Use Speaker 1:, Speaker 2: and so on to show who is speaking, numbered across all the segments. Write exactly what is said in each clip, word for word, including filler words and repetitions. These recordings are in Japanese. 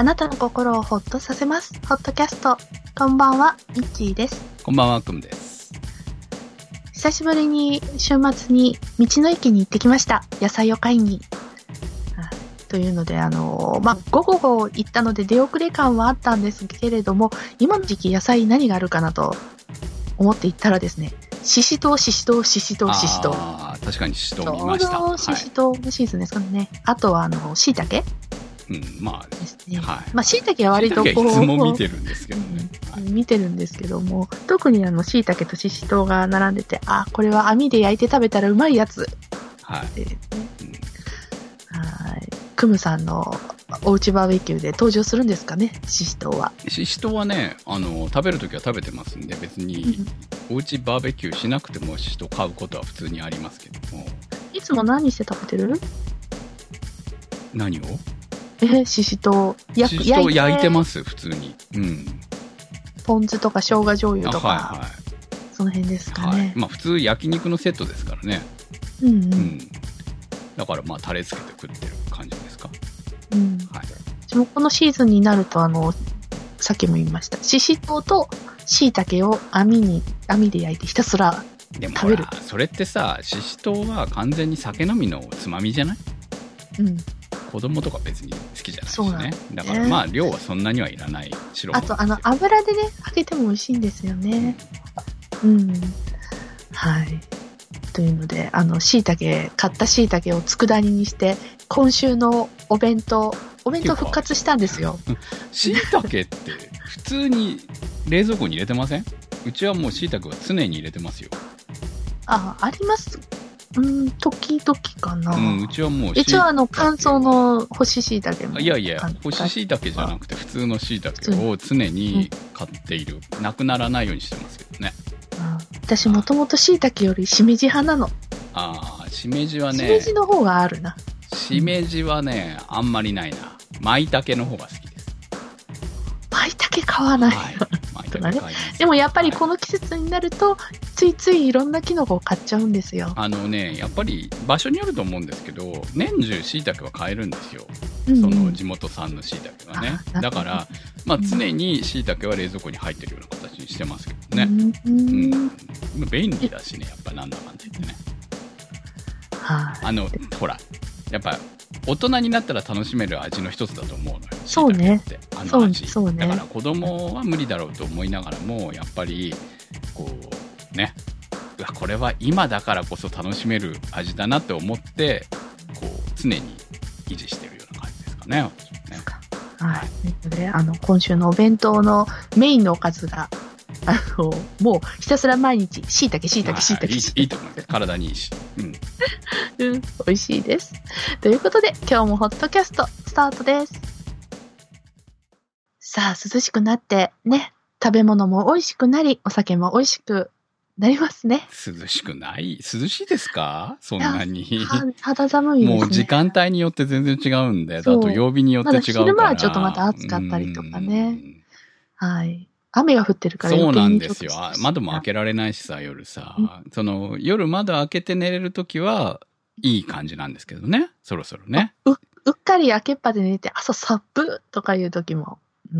Speaker 1: あなたの心をホッとさせます。ホットキャスト。こんばんは、ミッチーです。
Speaker 2: こんばんは、くんです。
Speaker 1: 久しぶりに週末に道の駅に行ってきました。野菜を買いに。というので、あのー、まあ、午後行ったので出遅れ感はあったんですけれども、今の時期野菜何があるかなと思って行ったらですね、ししとう、ししとう、ししとう、ししとう。
Speaker 2: ああ、確かにししとう見ました。
Speaker 1: ちょうどししとうのシーズンですかね。はい、あとは、あの、しいたけ
Speaker 2: うん、まあ、
Speaker 1: ですね。
Speaker 2: はい。
Speaker 1: まあ、しいたけは割とこう。
Speaker 2: いつも見てるんですけどね。
Speaker 1: うんはい、見てるんですけども、特にあの、しいたけとししとうが並んでて、あ、これは網で焼いて食べたらうまいやつ。
Speaker 2: はい。
Speaker 1: でうん、はい。クムさんのおうちバーベキューで登場するんですかね、ししとうは。
Speaker 2: ししとうはね、あの、食べるときは食べてますんで、別に、おうちバーベキューしなくてもししとう買うことは普通にありますけども。
Speaker 1: いつも何して食べてる？
Speaker 2: 何を？
Speaker 1: え、ししとう。
Speaker 2: ししとう焼いてます、普通に。うん。
Speaker 1: ポン酢とか生姜醤油とか、
Speaker 2: はいはい、
Speaker 1: その辺ですかね。
Speaker 2: はい、まあ普通焼肉のセットですからね。
Speaker 1: うんうん。うん、
Speaker 2: だからまあタレつけて食ってる感じですか。
Speaker 1: うん。はい。私もこのシーズンになると、あの、さっきも言いました。ししとうとしいたけを網に、網で焼いてひたすら食べる。でもほら、
Speaker 2: それってさ、ししとうは完全に酒飲みのつまみじゃない？うん。子供とか別に好きじゃないしね。だからまあ量はそんなにはいらない白物。
Speaker 1: あとあの油でね揚げても美味しいんですよね。うん、うん、はい。というのであの椎茸買った椎茸を佃煮にして今週のお弁当お弁当復活したんですよ。
Speaker 2: 椎茸って普通に冷蔵庫に入れてません？うちはもう椎茸は常に入れてますよ。
Speaker 1: あ、あります。うん、時々かな。
Speaker 2: うん、うちはもう
Speaker 1: 一応あの乾燥の干し椎茸も。
Speaker 2: いやいや、干し椎茸じゃなくて普通の椎茸を常に買っている。うん、なくならないようにしてますけどね。
Speaker 1: あ、私もともと椎茸よりしめじ派なの。
Speaker 2: ああ、しめじはね。
Speaker 1: しめじの方があるな。
Speaker 2: しめじはね、あんまりないな。舞茸の方が好きです。
Speaker 1: 舞茸買わない。はいね、でもやっぱりこの季節になると、はい、ついついいろんなキノコを買っちゃうんですよ。
Speaker 2: あのね、やっぱり場所によると思うんですけど、年中椎茸は買えるんですよ。うん、その地元産の椎茸はね。だから、まあ常に椎茸は冷蔵庫に入ってるような形にしてますけどね。うん。うん、便利だしね、やっぱなんだかんだ言ってね。はあ、あの、ほら、やっぱ大人になったら楽しめる味の一つだと思うのよ。
Speaker 1: そうね。
Speaker 2: あの味。
Speaker 1: そう、そうね。
Speaker 2: だから子供は無理だろうと思いながらも、やっぱり、こう、ね、うわ、これは今だからこそ楽しめる味だなって思って、こう、常に維持してるような感じですかね、私もね。
Speaker 1: はい。で、あの、今週のお弁当のメインのおかずが、あの、もうひたすら毎日、椎茸、椎茸、椎茸。
Speaker 2: いい、いいと思います。体にいいし。うん。
Speaker 1: うん、美味しいです。ということで、今日もホットキャストスタートです。さあ、涼しくなってね、食べ物も美味しくなり、お酒も美味しくなりますね。
Speaker 2: 涼しくない？涼しいですか？そんなに。
Speaker 1: 肌寒いですね。
Speaker 2: もう時間帯によって全然違うんで、あと曜日によって違うから。まだ
Speaker 1: 昼間はちょっとまた暑かったりとかね。はい。雨が降ってるから
Speaker 2: 余計にちょっと。そうなんですよ。窓も開けられないしさ、夜さ。うん、その、夜窓開けて寝れるときは、いい感じなんですけどね。そろそろね。
Speaker 1: う、うっかり開けっぱで寝て、朝サップとかいうときも、うん、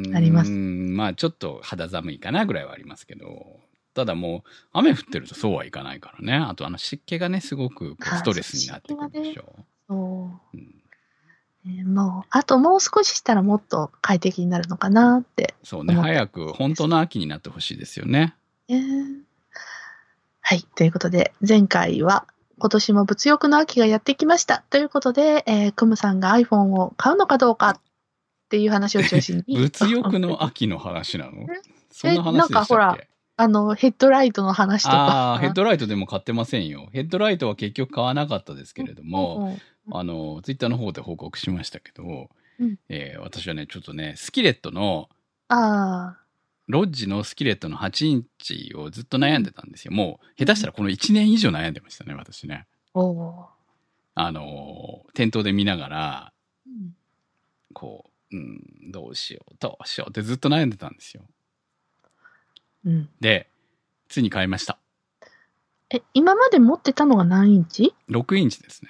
Speaker 1: あります。
Speaker 2: うん、まあちょっと肌寒いかなぐらいはありますけど。ただもう、雨降ってるとそうはいかないからね。あとあの湿気がね、すごくストレスになってくるでしょ。
Speaker 1: そう。うんえー、もう、あともう少ししたらもっと快適になるのかなって。
Speaker 2: そうね、早く本当の秋になってほしいですよね。
Speaker 1: えー、はい、ということで、前回は今年も物欲の秋がやってきました。ということで、えー、クムさんが iPhone を買うのかどうかっていう話を中心に。
Speaker 2: 物欲の秋の話なの？そんな話でしたっけ？なんかほら、
Speaker 1: あの、ヘッドライトの話とか。
Speaker 2: ああ、ヘッドライトでも買ってませんよ。ヘッドライトは結局買わなかったですけれども、うんうんあの、ツイッターの方で報告しましたけど、うんえー、私はね、ちょっとね、スキレットの、あロッジのスキレットのはちインチをずっと悩んでたんですよ。もう、下手したらこのいちねん以上悩んでましたね、私ね。おあの、店頭で見ながら、うん、こう、うん、どうしよう、どうしようってずっと悩んでたんですよ。うん、で、ついに買いました。
Speaker 1: え、今まで持ってたのが何インチ？
Speaker 2: ろく インチですね。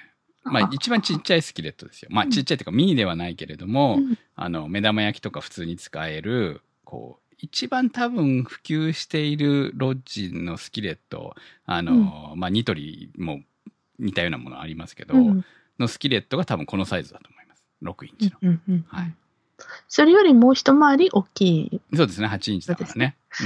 Speaker 2: まあ一番ちっちゃいスキレットですよ。まあちっちゃいっていうかミニではないけれども、うん、あの、目玉焼きとか普通に使える、こう、一番多分普及しているロッジのスキレット、あの、うん、まあニトリも似たようなものありますけど、うん、のスキレットが多分このサイズだと思います。ろくインチの。うんうんうん、はい。
Speaker 1: それよりもう一回り大きい。
Speaker 2: そうですね、はちインチだからね。うん、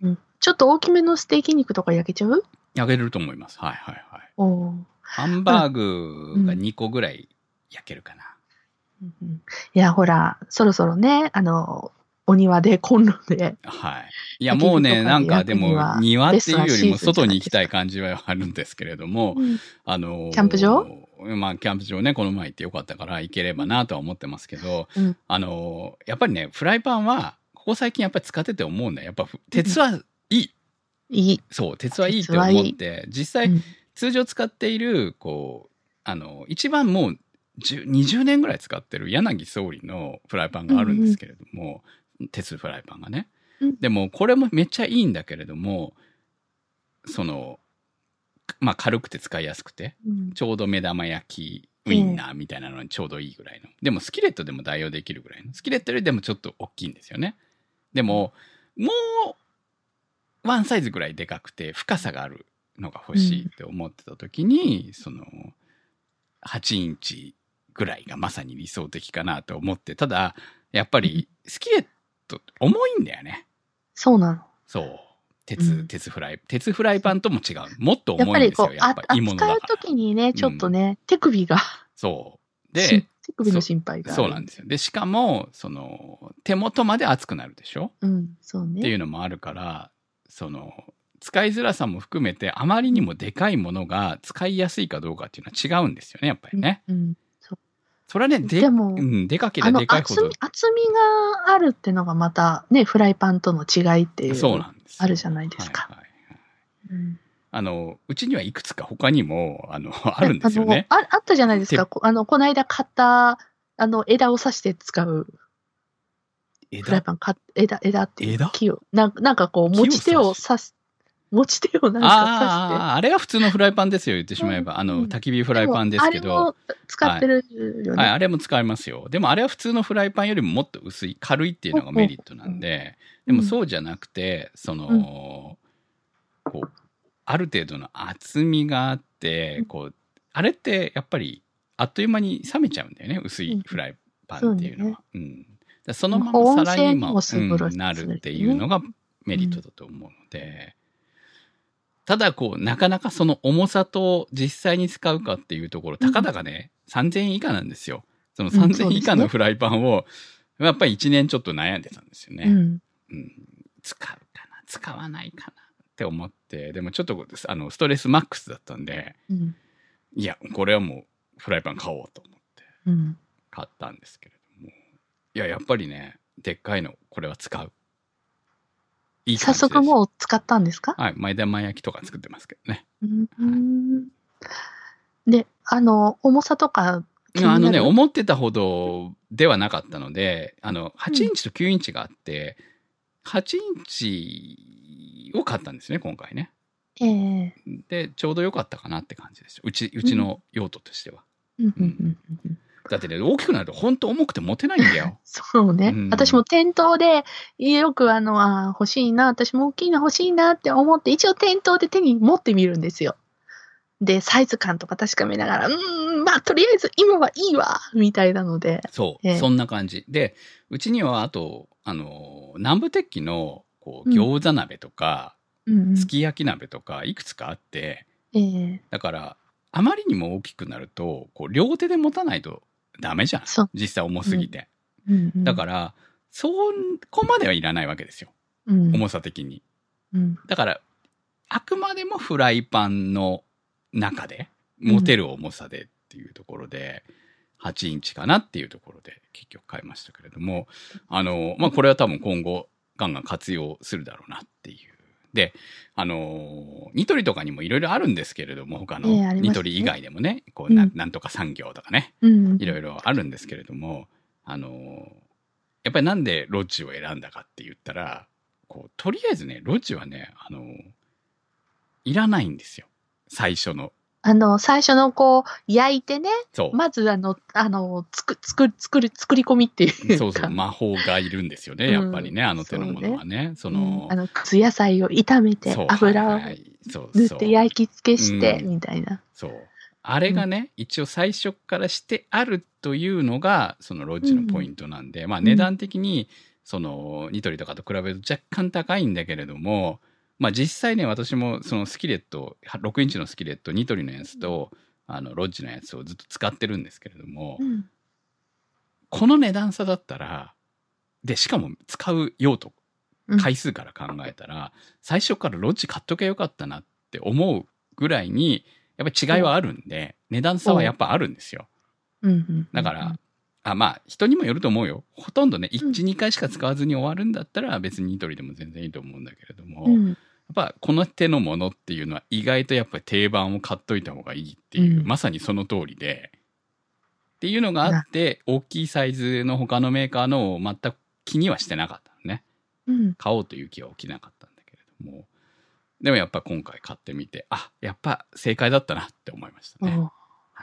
Speaker 1: うん。ちょっと大きめのステーキ肉とか焼けちゃう？
Speaker 2: 焼けると思います。はいはいはい。おハンバーグがにこぐらい焼けるかな。
Speaker 1: うんうん、いや、ほら、そろそろね、あの、お庭でコンロで。
Speaker 2: はい。いや、もうね、なんかでも、庭っていうよりも外に行きたい感じはあるんですけれども、うん、あの、
Speaker 1: キャンプ場？
Speaker 2: まあ、キャンプ場ね、この前行ってよかったから行ければなとは思ってますけど、うん、あの、やっぱりね、フライパンは、ここ最近やっぱり使ってて思うんだよ。やっぱ、鉄はいい。
Speaker 1: うん、いい。
Speaker 2: そう、鉄はいいって思って、実際、うん、通常使っている、こう、あの、一番もう、にじゅうねんぐらい使ってる柳総理のフライパンがあるんですけれども、うんうん、鉄フライパンがね。うん、でも、これもめっちゃいいんだけれども、その、まあ軽くて使いやすくて、うん、ちょうど目玉焼き、ウインナーみたいなのにちょうどいいぐらいの。でもスキレットでも代用できるぐらいの。スキレットよりでもちょっと大きいんですよね。でも、もう、ワンサイズぐらいでかくて、深さがあるのが欲しいって思ってた時に、うん、その、はちインチぐらいがまさに理想的かなと思って、ただ、やっぱり、スキレット重いんだよね。
Speaker 1: そうなの。
Speaker 2: そう。鉄、うん、鉄フライ、鉄フライパンとも違う。もっと重いんですよ、やっぱり。
Speaker 1: 扱うときにね、ちょっとね、うん、手首が。
Speaker 2: そう。で、
Speaker 1: 手首の心配が。
Speaker 2: そうなんですよ。で、しかも、その、手元まで熱くなるでしょ？
Speaker 1: うん、そうね。
Speaker 2: っていうのもあるから、その、使いづらさも含めて、あまりにもでかいものが使いやすいかどうかっていうのは違うんですよね、やっぱりね。うん、うん、そう。それはね、で、でも、うん、でかければでかいほど。
Speaker 1: 厚み、厚みがあるっていうのがまた、ね、フライパンとの違いっていう。そうなんです。あるじゃないですか。はいはいはい。
Speaker 2: うん、あの、うちにはいくつか他にも、あの、あるんですよね。
Speaker 1: あ, あったじゃないですか。こあの、この間買った、あの、枝を刺して使う。フライパンか、枝、枝っていうか木を。ななんかこう、持ち手を刺す。持ち手をなんか刺して。
Speaker 2: ああ、あれは普通のフライパンですよ、言ってしまえば。うん、あの、焚き火フライパンですけど。あれも
Speaker 1: 使ってるよね、
Speaker 2: はい。はい、あれも使いますよ。でもあれは普通のフライパンよりももっと薄い、軽いっていうのがメリットなんで。でもそうじゃなくて、その、うん、こう、ある程度の厚みがあって、こう、あれってやっぱりあっという間に冷めちゃうんだよね、薄いフライパンっていうのは。うん。うん、そのまま皿にも、うん、なるっていうのがメリットだと思うので、ただこう、なかなかその重さと実際に使うかっていうところ、たかだかね、うん、さんぜんえん以下なんですよ。そのさんぜんえん以下のフライパンを、やっぱりいちねんちょっと悩んでたんですよね。うんうん、使うかな、使わないかなって思って、でもちょっとあのストレスマックスだったんで、うん、いや、これはもうフライパン買おうと思って買ったんですけれども、いや、やっぱりね、でっかいの、これは使う。いい感じです。
Speaker 1: 早速もう使ったんですか？
Speaker 2: はい。目玉焼きとか作ってますけどね。
Speaker 1: うん、はい、で、あの、重さとか
Speaker 2: 気になる？あのね、思ってたほどではなかったので、あの、はちインチときゅうインチがあって、うん、はちインチを買ったんですね、今回ね。ええー、で、ちょうど良かったかなって感じですよ。うち、うちの用途としては。うんうんうんうん、だってね、大きくなると本当重くて持てないんだよ。
Speaker 1: そうね。うん、私も店頭で、よくあの、あ欲しいな、私も大きいの欲しいなって思って、一応店頭で手に持ってみるんですよ。で、サイズ感とか確かめながら、うーん、まあ、とりあえず今はいいわ、みたいなので。
Speaker 2: そう、えー、そんな感じ。で、うちにはあと、あの、南部鉄器の、こう、餃子鍋とか、うん、すき焼き鍋とか、いくつかあって、えー、だから、あまりにも大きくなると、こう、両手で持たないと、ダメじゃん。実際重すぎて。うんうんうん、だから、そこまではいらないわけですよ。うん、重さ的に。うん、だから、あくまでもフライパンの中で、持てる重さでっていうところで、うん、はちインチかなっていうところで結局買いましたけれども、あの、まあ、これは多分今後ガンガン活用するだろうなっていう。で、あの、ニトリとかにもいろいろあるんですけれども、他の、えーね、ニトリ以外でもね、こう、な、うん、なんとか産業とかね、いろいろあるんですけれども、あの、やっぱりなんでロッジを選んだかって言ったら、こう、とりあえずね、ロッジはね、あの、いらないんですよ。最初の
Speaker 1: あの、最初のこう、焼いてね、まずあの、あの、つく、つく、作る、作り込みっていうか。
Speaker 2: そうそう、魔法がいるんですよね、やっぱりね、うん、あの手のものはね。そ, ねその、
Speaker 1: うん、あの、靴野菜を炒めて、油を塗って焼き付けして、みたいな。
Speaker 2: そう。あれがね、うん、一応最初からしてあるというのが、そのロッジのポイントなんで、うん、まあ値段的に、その、ニトリとかと比べると若干高いんだけれども、まあ実際ね、私もそのスキレット、ろくインチのスキレット、ニトリのやつと、あの、ロッジのやつをずっと使ってるんですけれども、うん、この値段差だったら、で、しかも使う用途、回数から考えたら、うん、最初からロッジ買っとけばよかったなって思うぐらいに、やっぱり違いはあるんで、値段差はやっぱあるんですよ。だから、あ、まあ、人にもよると思うよ。ほとんどね、いち、にかいしか使わずに終わるんだったら、別にニトリでも全然いいと思うんだけれども、うん、やっぱこの手のものっていうのは意外とやっぱり定番を買っといた方がいいっていう、うん、まさにその通りで、っていうのがあって、大きいサイズの他のメーカーのを全く気にはしてなかったのね。うん、買おうという気は起きなかったんだけれども、でもやっぱ今回買ってみて、あ、やっぱ正解だったなって思いましたね。はい、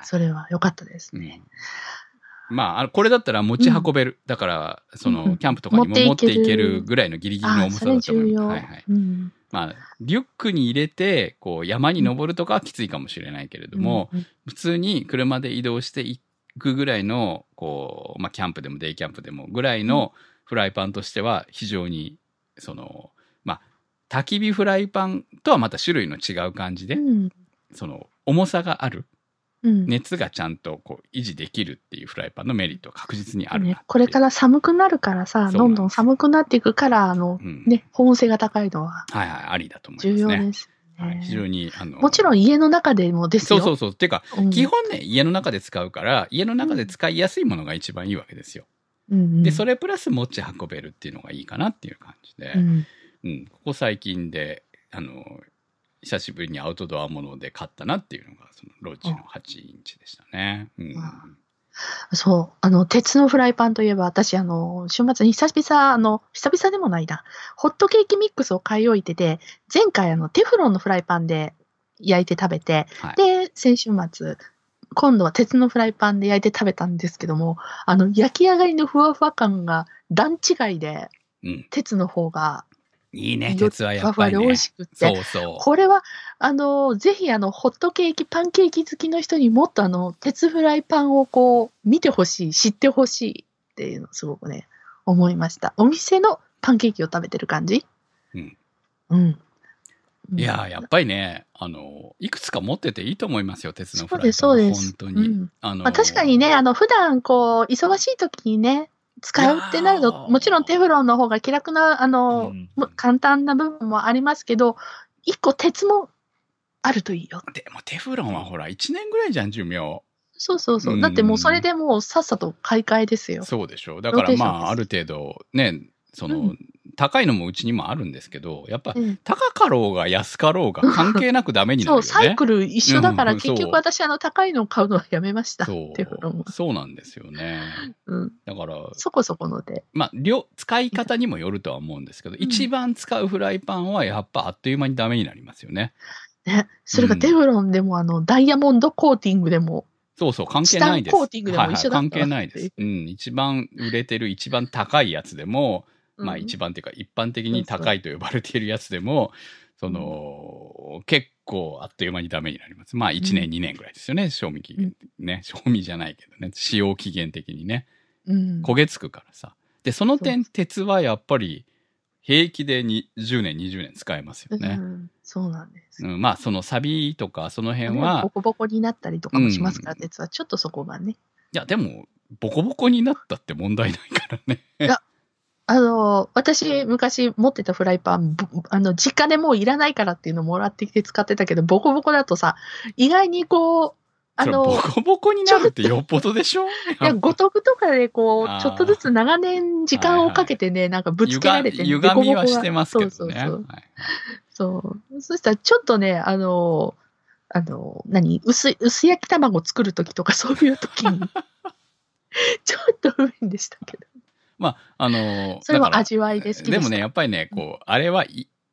Speaker 1: それは良かったですね。
Speaker 2: うん、まあ、これだったら持ち運べる。うん、だから、その、うん、キャンプとかにも持っていけるぐらいのギリギリの重さだと思います。はいはい。うん、まあ、リュックに入れて、こう、山に登るとかはきついかもしれないけれども、うん、普通に車で移動していくぐらいの、こう、まあ、キャンプでもデイキャンプでもぐらいのフライパンとしては非常に、その、まあ、焚き火フライパンとはまた種類の違う感じで、うん、その重さがある、うん、熱がちゃんとこう維持できるっていうフライパンのメリットは確実にあるな、ね、
Speaker 1: これから寒くなるからさ、どんどん寒くなっていくから、あの、うん、ね、保温性が高いのは。
Speaker 2: はいはい、ありだと思いますね。
Speaker 1: 重要です、ね。
Speaker 2: はい、非常に、あの。
Speaker 1: もちろん家の中でもですよ。
Speaker 2: そうそうそう。っていうか、うん、基本ね、家の中で使うから、家の中で使いやすいものが一番いいわけですよ。うん、で、それプラス持ち運べるっていうのがいいかなっていう感じで。うんうん、ここ最近で、あの、久しぶりにアウトドアもので買ったなっていうのが、そのロッジのはちインチでしたね。うん、
Speaker 1: そう。あの、鉄のフライパンといえば、私、あの、週末に久々、あの、久々でもないな、ホットケーキミックスを買い置いてて、前回、あの、テフロンのフライパンで焼いて食べて、はい、で、先週末、今度は鉄のフライパンで焼いて食べたんですけども、あの、焼き上がりのふわふわ感が段違いで、うん、鉄の方が、
Speaker 2: いいね、鉄はやっぱりね。
Speaker 1: 美味しくって。
Speaker 2: そうそう。
Speaker 1: これは、あの、ぜひ、あの、ホットケーキ、パンケーキ好きの人にもっと、あの、鉄フライパンをこう、見てほしい、知ってほしいっていうのをすごくね、思いました。お店のパンケーキを食べてる感じ？うん。うん。
Speaker 2: いやー、やっぱりね、あの、いくつか持ってていいと思いますよ、鉄のフライパン。そうです、そうです。本当に。うん、
Speaker 1: あのーまあ、確かにね、あの、普段、こう、忙しい時にね、使うってなると、もちろんテフロンの方が気楽な、あの、うん、簡単な部分もありますけど、一個鉄もあるといいよ。
Speaker 2: でもテフロンはほら、いちねんぐらいじゃん、寿命。
Speaker 1: そうそうそう。うん、だってもうそれでもうさっさと買い替えですよ。
Speaker 2: そうでしょう。だからまあ、ある程度、ね、その、うん、高いのもうちにもあるんですけど、やっぱ、うん、高かろうが安かろうが関係なくダメになるよね。
Speaker 1: そう、サイクル一緒だから、うん、結局私あの高いのを買うのはやめました。
Speaker 2: そう
Speaker 1: テフロンは。
Speaker 2: そうなんですよね。うん。だから、
Speaker 1: そこそこので。
Speaker 2: まあ、量、使い方にもよるとは思うんですけど、うん、一番使うフライパンはやっぱあっという間にダメになりますよね。
Speaker 1: ね。それがテフロンでも、あの、ダイヤモンドコーティングでも、
Speaker 2: そうそう、関係ないです。
Speaker 1: コーティングでも一緒だった、
Speaker 2: はいはい、関係ないです。うん。一番売れてる、一番高いやつでも、まあ一番っていうか一般的に高いと呼ばれているやつでも、その、結構あっという間にダメになります。まあいちねん、にねんぐらいですよね、賞味期限。ね、賞味じゃないけどね、使用期限的にね。焦げつくからさ。で、その点、鉄はやっぱり平気でにじゅうねん、にじゅうねん使えますよね。
Speaker 1: うん、そうなんです。
Speaker 2: うん、まあその錆びとかその辺は。
Speaker 1: ボコボコになったりとかもしますから、鉄はちょっとそこがね。い
Speaker 2: や、でも、ボコボコになったって問題ないからね。
Speaker 1: いやあの、私、昔持ってたフライパン、あの、実家でもういらないからっていうのをもらってきて使ってたけど、ボコボコだとさ、意外にこう、
Speaker 2: あの、ボコボコになるってよっぽどでしょ？い
Speaker 1: や、五徳とかでこう、ちょっとずつ長年時間をかけてね、はいはい、なんかぶつけられて、ね、
Speaker 2: ゆが歪みはしてますけどね。そうそうそう。はいはい、
Speaker 1: そう。そしたらちょっとね、あの、あの、何薄、薄焼き卵作るときとかそういうときに、ちょっと不便でしたけど。
Speaker 2: まあ、あのー、
Speaker 1: それも味わいです。
Speaker 2: でもね、やっぱりね、こう、あれはい、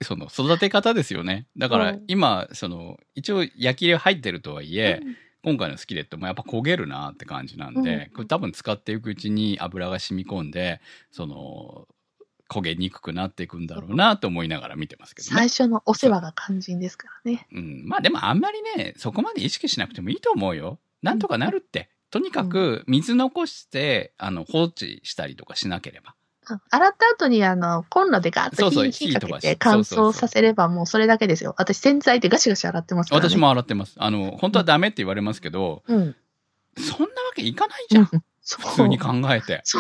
Speaker 2: その育て方ですよね。だから今、その、一応焼き入れ入ってるとはいえ、うん、今回のスキレットもやっぱ焦げるなって感じなんで、うん、これ多分使っていくうちに油が染み込んで、その、焦げにくくなっていくんだろうなと思いながら見てますけどね。
Speaker 1: 最初のお世話が肝心ですからね。
Speaker 2: うん。まあでもあんまりね、そこまで意識しなくてもいいと思うよ。なんとかなるって。うん、とにかく水残して、あの、放置したりとかしなければ。
Speaker 1: 洗った後にあの、コンロでガーッと火、そうそう火かけて乾燥させればもうそれだけですよ。私洗剤でガシガシ洗ってますからね。
Speaker 2: 私も洗ってます。あの、本当はダメって言われますけど、うん、そんなわけいかないじゃん。うん、普通に考えて。そう。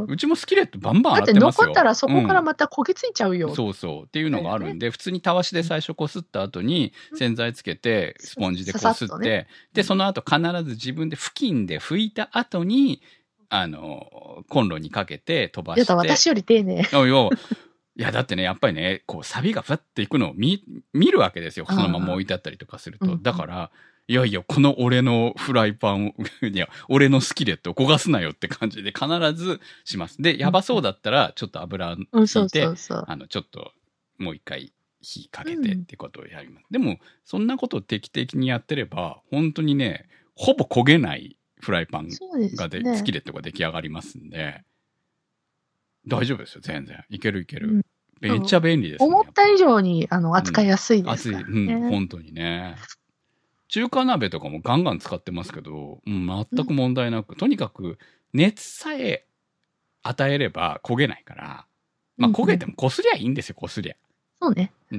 Speaker 2: うちもスキレットバンバン洗ってますよ。だって
Speaker 1: 残ったらそこからまた焦げついちゃうよ。
Speaker 2: うん、そうそう。っていうのがあるんで、ね、普通にたわしで最初こすった後に洗剤つけて、スポンジでこすって、ね、で、その後必ず自分で布巾で拭いた後に、あの、コンロにかけて飛ばして。
Speaker 1: いや、私より丁寧。
Speaker 2: いや、だってね、やっぱりね、こう、サビがふわっていくのを見、見るわけですよ。そのまま置いてあったりとかすると。だから、いやいや、この俺のフライパンを、いや、俺のスキレットを焦がすなよって感じで必ずします。で、やばそうだったら、ちょっと油引いて、あの、ちょっと、もう一回火かけてってことをやります。うん、でも、そんなことを定期的にやってれば、本当にね、ほぼ焦げないフライパンがで、ね、スキレットが出来上がりますんで、大丈夫ですよ、全然。いけるいける。うん、めっちゃ便利です、ね。
Speaker 1: 思った以上に、あの、扱いやすいですからね。
Speaker 2: うん、うん、本当にね。中華鍋とかもガンガン使ってますけど、うん、全く問題なく、うん、とにかく熱さえ与えれば焦げないから、まあ焦げてもこすりゃいいんですよ、こすりゃ。
Speaker 1: そうね。
Speaker 2: うん。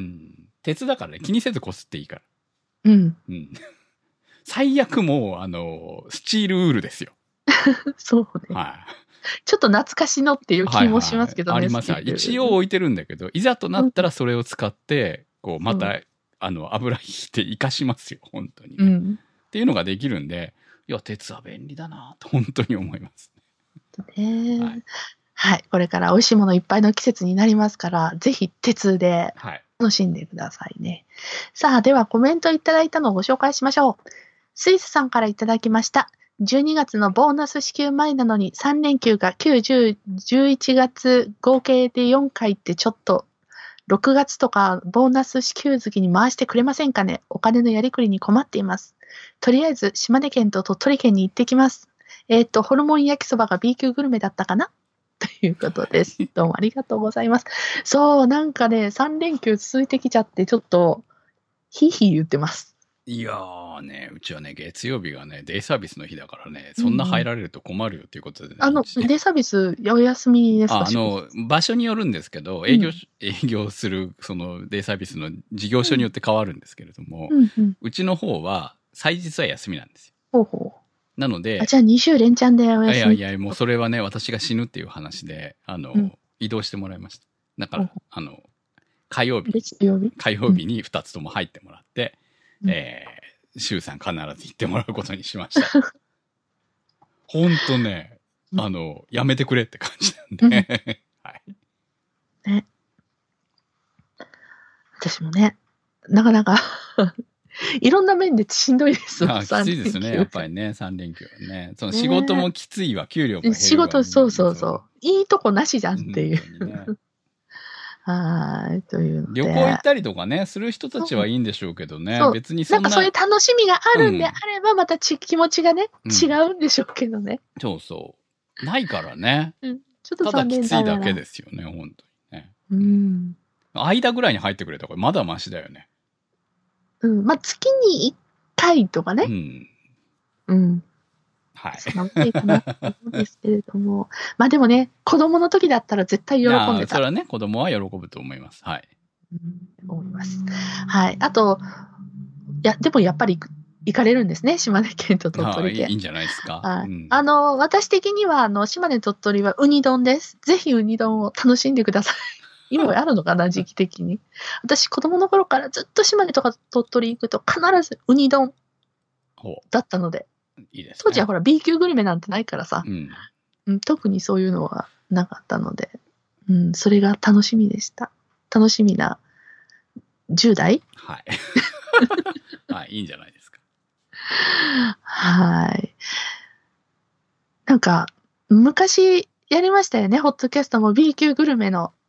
Speaker 2: 鉄だからね、気にせずこすっていいから。
Speaker 1: うん。
Speaker 2: うん。最悪もう、あの、スチールウールですよ。
Speaker 1: そうね。
Speaker 2: はい。
Speaker 1: ちょっと懐かしのっていう気もしますけどね。
Speaker 2: はいはい、あります。一応置いてるんだけど、いざとなったらそれを使って、こう、また、うん、あの、油引いて活かしますよ、本当に、ね、うん。っていうのができるんで、いや、鉄は便利だなと、本当に思います。
Speaker 1: ね、はい。はい。これから美味しいものいっぱいの季節になりますから、ぜひ鉄で楽しんでくださいね。はい、さあ、ではコメントいただいたのをご紹介しましょう。スイスさんからいただきました。じゅうにがつのボーナス支給前なのにさん連休がきゅう、じゅう、じゅういちがつ合計でよんかいってちょっとろくがつとかボーナス支給月に回してくれませんかね。お金のやりくりに困っています。とりあえず島根県と鳥取県に行ってきます。えっと、ホルモン焼きそばが B 級グルメだったかなということです。どうもありがとうございます。そう、なんかね、さん連休続いてきちゃってちょっとヒーヒー言ってます。
Speaker 2: いやーね、うちはね、月曜日がね、デイサービスの日だからね、そんな入られると困るよということで、ね、
Speaker 1: うん、あの、デイサービス、お休みですか？
Speaker 2: あの、場所によるんですけど、営業、うん、営業する、その、デイサービスの事業所によって変わるんですけれども、うんうん、うちの方は、祭日は休みなんですよ。
Speaker 1: ほうほう。
Speaker 2: なので、
Speaker 1: あ、じゃあに週連チャンでお休み。
Speaker 2: いやいや、もうそれはね、私が死ぬっていう話で、あの、うん、移動してもらいました。だから、あの、火曜日、火曜日にふたつとも入ってもらって、うん、えー、週さん必ず行ってもらうことにしました。ほんとね、あの、やめてくれって感じなんで。うん、はい。
Speaker 1: ね。私もね、なかなか、いろんな面でしんどいです。
Speaker 2: ああ、きついですね、やっぱりね、さん連休はね。その仕事もきついわ、給料も減るわ、ね。
Speaker 1: 仕事、そうそうそう。いいとこなしじゃんっていう。はい、というので。
Speaker 2: 旅行行ったりとかね、する人たちはいいんでしょうけどね。別にそんな。
Speaker 1: なんかそういう楽しみがあるんであれば、またち、うん、気持ちがね、違うんでしょうけどね。
Speaker 2: そうそう。ないからね。
Speaker 1: うん、ちょっと
Speaker 2: ただきついだけですよね、本当にね。うん。間ぐらいに入ってくれたからまだマシだよね。
Speaker 1: うん。まあ、月にいっかいとかね。うん。うん。
Speaker 2: はい。
Speaker 1: そのいいかなと思うんですけれども。まあでもね、子供の時だったら絶対喜んでた。
Speaker 2: それはね、子供は喜ぶと思います。はい。
Speaker 1: うん、思います。はい。あと、いや、でもやっぱり行かれるんですね、島根県と鳥取県。
Speaker 2: いいんじゃないですか。
Speaker 1: はい。うん、あの、私的には、あの、島根鳥取はウニ丼です。ぜひウニ丼を楽しんでください。今あるのかな、時期的に。私、子供の頃からずっと島根とか鳥取行くと必ずウニ丼だったので。
Speaker 2: いいですね。
Speaker 1: 当時はほら B 級グルメなんてないからさ、うんうん、特にそういうのはなかったので、うん、それが楽しみでした。楽しみなじゅう代？
Speaker 2: はい。はい、いいんじゃないですか。
Speaker 1: はい。なんか、昔やりましたよね、ホットキャストも B 級グルメの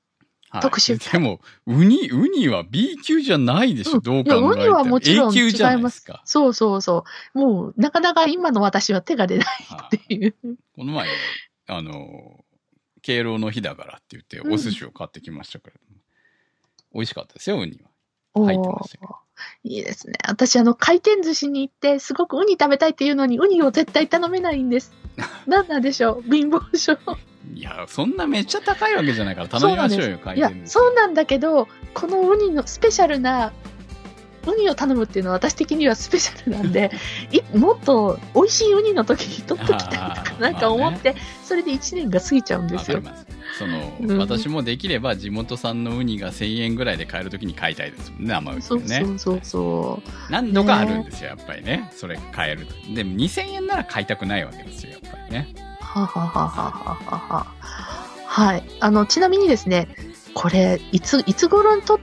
Speaker 1: 特集。
Speaker 2: でも、ウニ、ウニは ビー 級じゃないでしょ、うん、どう考えても。
Speaker 1: ウニはもちろん
Speaker 2: A 級じゃないですか。
Speaker 1: そうそうそう。もう、なかなか今の私は手が出ないっていう。
Speaker 2: この前、あの、敬老の日だからって言って、お寿司を買ってきましたから、うん、美味しかったですよ、ウニは。入ってましたけど。
Speaker 1: いいですね。私、あの、回転寿司に行って、すごくウニ食べたいっていうのに、ウニを絶対頼めないんです。なんなんでしょう、貧乏症。
Speaker 2: いや、そんなめっちゃ高いわけじゃないから頼みましょうよ、回転寿司。
Speaker 1: いや、そうなんだけど、このウニのスペシャルな、ウニを頼むっていうのは私的にはスペシャルなんで、いもっと美味しいウニの時に取っときたいとかなんか思って、まあね、それでいちねんが過ぎちゃうんですよ。
Speaker 2: その、うん、私もできれば地元産のウニがせんえんぐらいで買えるときに買いたいですもんね、生ウニね。
Speaker 1: そうそうそうそう。
Speaker 2: 何度かあるんですよ、ね、やっぱりね。それ買える。でもにせんえんなら買いたくないわけですよ、やっぱりね。
Speaker 1: はははははは。はい。あの、ちなみにですね、これ、いつ、いつ頃に撮った、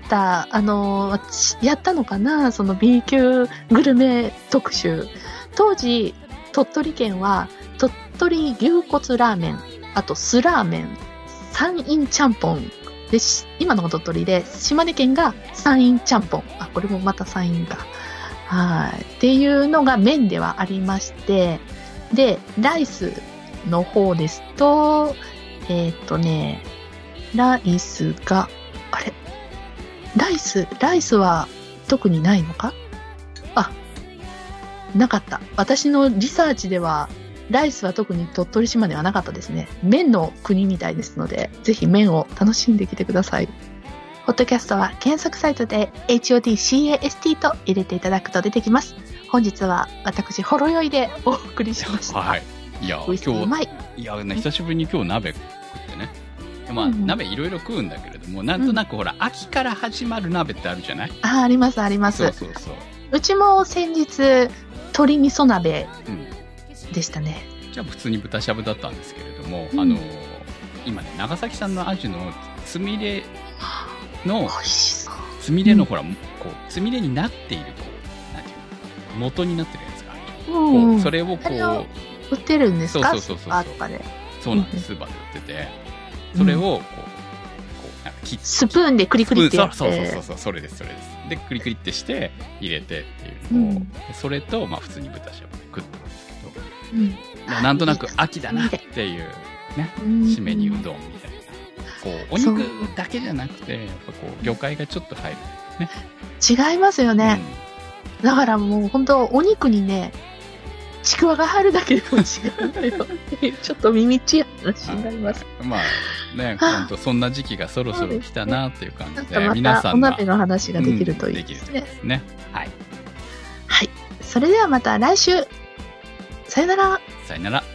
Speaker 1: あの、やったのかな、その B 級グルメ特集。当時、鳥取県は、鳥取牛骨ラーメン、あと酢ラーメン、山陰ちゃんぽん。で、今のが鳥取で、島根県が山陰ちゃんぽん。あ、これもまた山陰か。はい。っていうのが麺ではありまして、で、ライスの方ですと、えっとね、ライスが、あれライス、ライスは特にないのか？あ、なかった。私のリサーチでは、ライスは特に鳥取島ではなかったですね。麺の国みたいですので、ぜひ麺を楽しんできてください。ポッドキャストは検索サイトで エイチオーディーシーエーエスティー と入れていただくと出てきます。本日は私、ほろ酔いでお送りしました。
Speaker 2: はい。いや、今日、うまい。いや、ね、久しぶりに今日鍋食ってね。まあ、うん、鍋いろいろ食うんだけれども、なんとなくほら、うん、秋から始まる鍋ってあるじゃない？
Speaker 1: あ、あります、あります。
Speaker 2: そうそうそう。
Speaker 1: うちも先日、鶏味噌鍋でしたね。
Speaker 2: うん、じゃあ普通に豚しゃぶだったんですけれども、うん、あの、今ね、長崎産のアジのつみれの、つみれのほら、うん、こう、つみれになっている、こう、なんていうの、元になってるやつがある。うん、こうそれをこう、
Speaker 1: 売ってるんですか？
Speaker 2: そうそうそうそう。
Speaker 1: スーパーとかで。
Speaker 2: そうなんです、スーパーで売ってて、それをこう、こうなんか切って
Speaker 1: スプーンでクリクリってやって、
Speaker 2: そうそうそうそう、それですそれです。でクリクリってして入れてっていうのを、うん、それとまあ普通に豚しゃぶで食ったんですけど、うん、まあ、なんとなく秋だなっていうね、締めにうどんみたいな、こうお肉だけじゃなくてやっぱこう魚介がちょっと入るね。
Speaker 1: 違いますよね。うん、だからもう本当お肉にね。ちくわが入るだけでも違うんだよっていうちょっと耳っちい話になります。
Speaker 2: まあね、本当そんな時期がそろそろ来たなっていう感じで、
Speaker 1: でね、
Speaker 2: 皆さん
Speaker 1: お鍋の話ができるといいですね。うん、できるといいですね。はい。はい。それではまた来週。さよなら。
Speaker 2: さよなら。